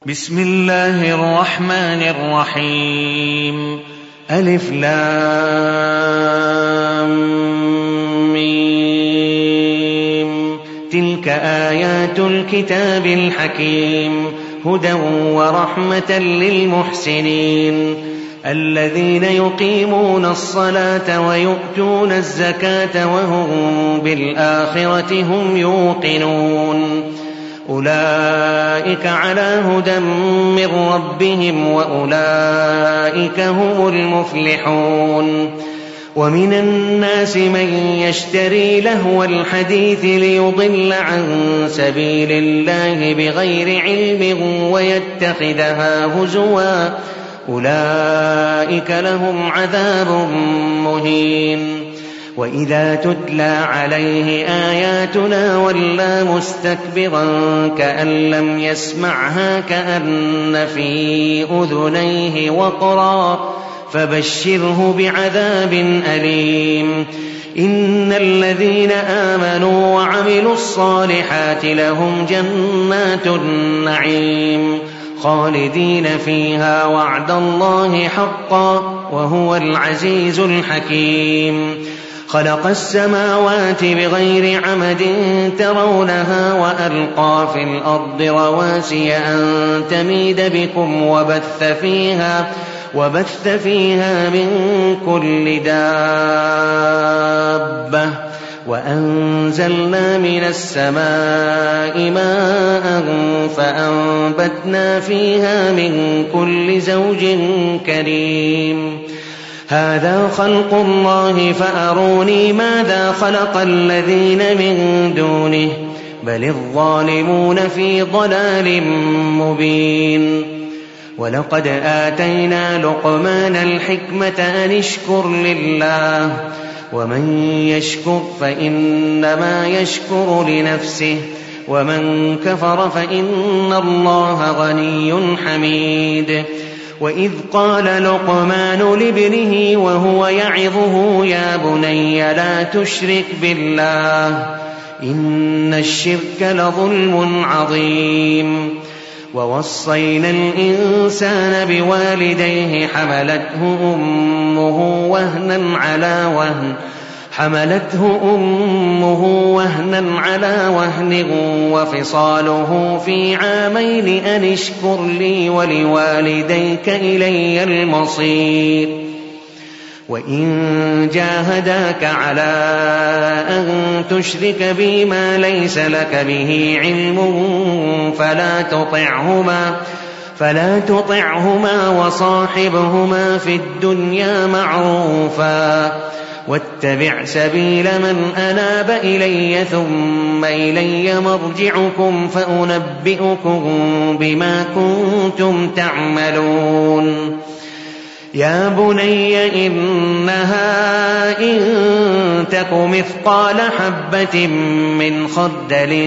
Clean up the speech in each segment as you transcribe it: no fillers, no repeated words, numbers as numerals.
بسم الله الرحمن الرحيم. ألف لام ميم. تلك آيات الكتاب الحكيم هدى ورحمة للمحسنين الذين يقيمون الصلاة ويؤتون الزكاة وهم بالآخرة هم يوقنون أولئك على هدى من ربهم وأولئك هم المفلحون. ومن الناس من يشتري لهو الحديث ليضل عن سبيل الله بغير علم ويتخذها هزوا أولئك لهم عذاب مهين. وإذا تتلى عليه آياتنا ولى مستكبرا كأن لم يسمعها كأن في أذنيه وقرا فبشره بعذاب أليم. إن الذين آمنوا وعملوا الصالحات لهم جنات النعيم خالدين فيها وعد الله حقا وهو العزيز الحكيم. خلق السماوات بغير عمد ترونها وألقى في الأرض رواسي أن تميد بكم وبث فيها من كل دابة وأنزلنا من السماء ماء فأنبتنا فيها من كل زوج كريم. هذا خلق الله فأروني ماذا خلق الذين من دونه بل الظالمون في ضلال مبين. ولقد آتينا لقمان الحكمة أن اشكر لله ومن يشكر فإنما يشكر لنفسه ومن كفر فإن الله غني حميد. وإذ قال لقمان لابنه وهو يعظه يا بني لا تشرك بالله إن الشرك لظلم عظيم. ووصينا الإنسان بوالديه حملته أمه وهنا على وهن وفصاله في عامين أن اشكر لي ولوالديك إلي المصير. وإن جاهداك على أن تشرك بي ما ليس لك به علم فلا تطعهما وصاحبهما في الدنيا معروفا واتبع سبيل من أناب إلي ثم إلي مرجعكم فأنبئكم بما كنتم تعملون. يا بني إنها إن تك مثقال حبة من خردل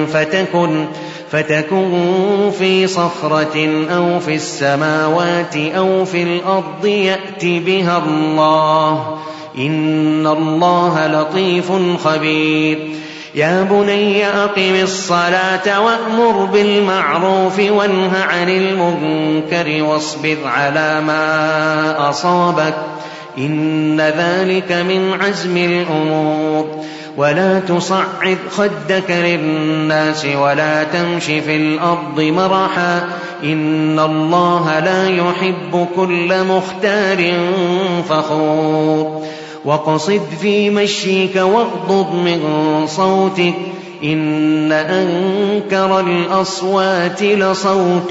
فتكن في صخرة أو في السماوات أو في الأرض يأت بها الله إن الله لطيف خبير. يا بني أقم الصلاة وأمر بالمعروف وانه عن المنكر واصبر على ما أصابك إن ذلك من عزم الأمور. ولا تصعد خدك للناس ولا تمش في الأرض مرحا إن الله لا يحب كل مختال فخور. وقصد في مشيك واغضض من صوتك إن أنكر الأصوات لصوت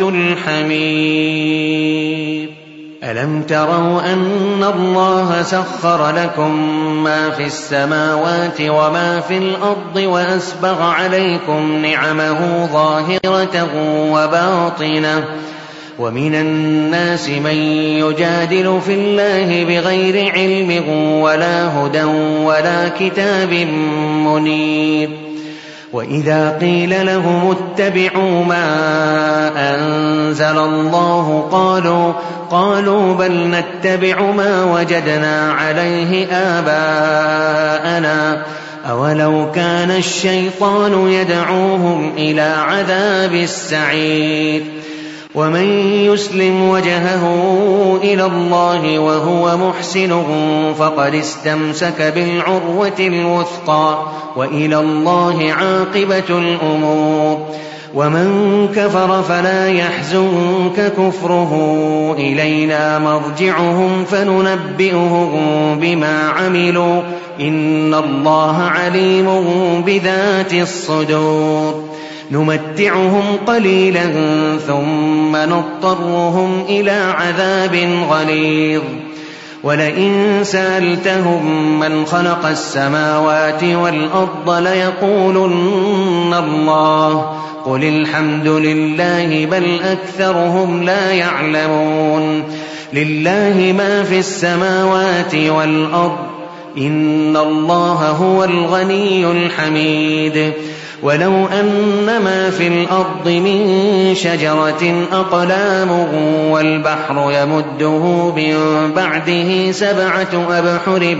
الحمير. ألم تروا أن الله سخر لكم ما في السماوات وما في الأرض وأسبغ عليكم نعمه ظاهرة وباطنة ومن الناس من يجادل في الله بغير علم ولا هدى ولا كتاب منير. وإذا قيل لهم اتبعوا ما أنزل الله قالوا بل نتبع ما وجدنا عليه آباءنا أولو كان الشيطان يدعوهم إلى عذاب السعير. ومن يسلم وجهه إلى الله وهو محسن فقد استمسك بالعروة الوثقى وإلى الله عاقبة الأمور. ومن كفر فلا يحزنك كفره إلينا مرجعهم فننبئهم بما عملوا إن الله عليم بذات الصدور. نمتعهم قليلا ثم نضطرهم إلى عذاب غليظ. ولئن سألتهم من خلق السماوات والأرض ليقولن الله قل الحمد لله بل أكثرهم لا يعلمون. لله ما في السماوات والأرض إن الله هو الغني الحميد. ولو أن ما في الأرض من شجرة أقلام والبحر يمده من بعده 7 أبحر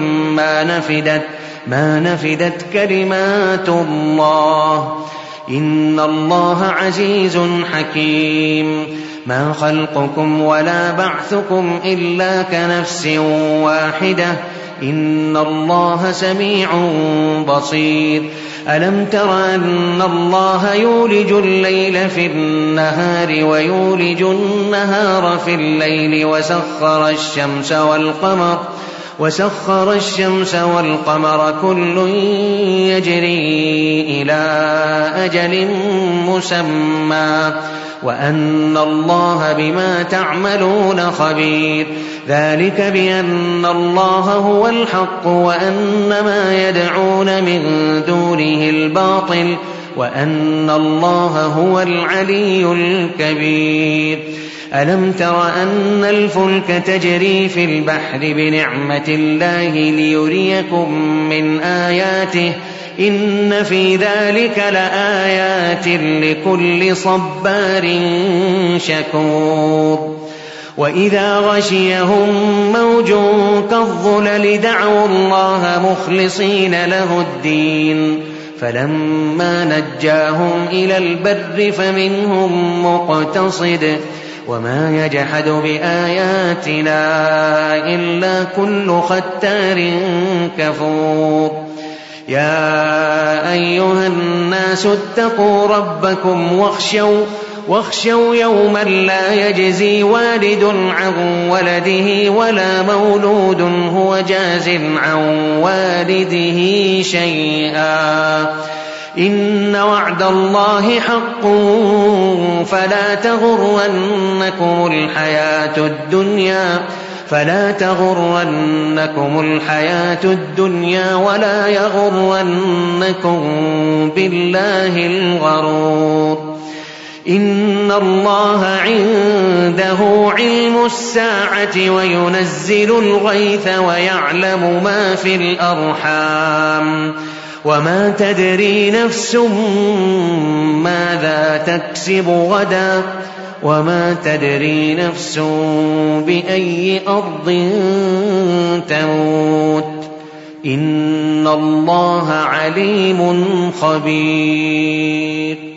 ما نفدت كلمات الله إن الله عزيز حكيم. ما خلقكم ولا بعثكم إلا كنفس واحدة إن الله سميع بصير. ألم تر أن الله يولج الليل في النهار ويولج النهار في الليل وسخر الشمس والقمر كل يجري إلى أجل مسمى وأن الله بما تعملون خبير. ذلك بأن الله هو الحق وأن ما يدعون من دونه الباطل وأن الله هو العلي الكبير. ألم تر أن الفلك تجري في البحر بنعمة الله ليريكم من آياته إن في ذلك لآيات لكل صبار شكور. وإذا غشيهم موج كالظلل دعوا الله مخلصين له الدين فلما نجاهم إلى البر فمنهم مقتصد وما يجحد بآياتنا إلا كل ختار كفور. يا أيها الناس اتقوا ربكم واخشوا يوما لا يجزي والد عن ولده ولا مولود هو جاز عن والده شيئا إن وعد الله حق فلا تغرنكم الحياة الدنيا ولا يغرنكم بالله الغرور. إن الله عنده علم الساعة وينزل الغيث ويعلم ما في الأرحام وما تدري نفس ماذا تكسب غدا وما تدري نفس بأي أرض تموت إن الله عليم خبير.